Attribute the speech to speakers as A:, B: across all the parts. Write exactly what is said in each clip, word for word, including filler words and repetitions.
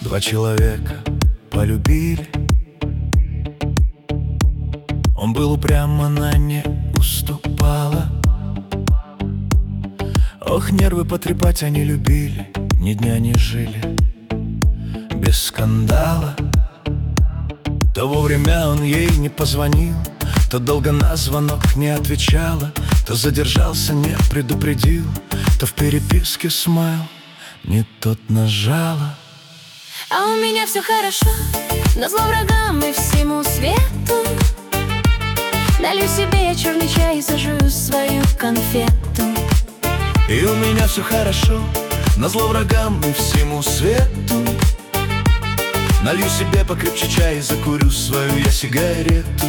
A: Два человека полюбили. Он был упрям, она не уступала. Ох, нервы потрепать они любили, ни дня не жили без скандала. То вовремя он ей не позвонил, то долго на звонок не отвечала, то задержался, не предупредил, то в переписке смайл не тот нажала.
B: А у меня все хорошо, назло врагам и всему свету. Налью себе я черный чай и зажую свою конфету.
A: И у меня все хорошо, назло врагам и всему свету. Налью себе покрепче чай и закурю свою я сигарету.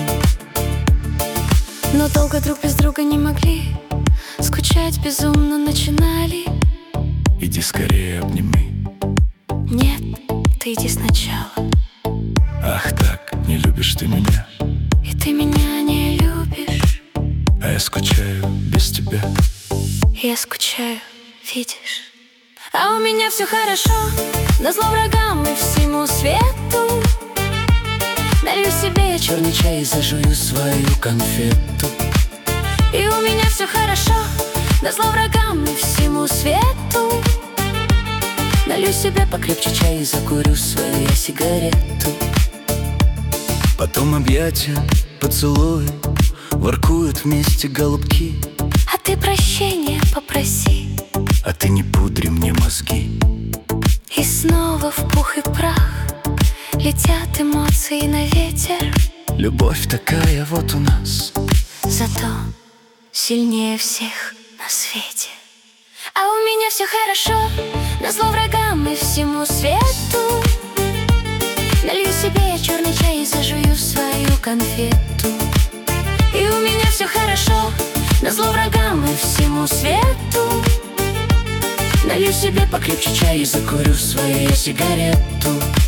B: Но долго друг без друга не могли, скучать безумно начинали.
A: Иди скорее обними.
B: Нет, ты иди сначала.
A: Ах так, не любишь ты меня,
B: и ты меня не любишь,
A: а я скучаю без тебя.
B: Я скучаю, видишь. А у меня все хорошо, назло врагам и всему свету. Налью себе я черный чай и зажую свою конфету. И у меня все хорошо, назло врагам и всему свету. Налью себе покрепче чай и закурю свою я сигарету.
A: Потом объятия, поцелуи, воркуют вместе голубки.
B: А ты прощения попроси,
A: а ты не пудри мне мозги.
B: И снова в пух и прах летят эмоции на ветер.
A: Любовь такая вот у нас,
B: зато сильнее всех на свете. А у меня все хорошо, назло врагам и всему свету. Налью себе я черный чай и зажую свою конфету. И у меня все хорошо, назло врагам и всему свету. Налью себе покрепче чай и закурю свою я сигарету.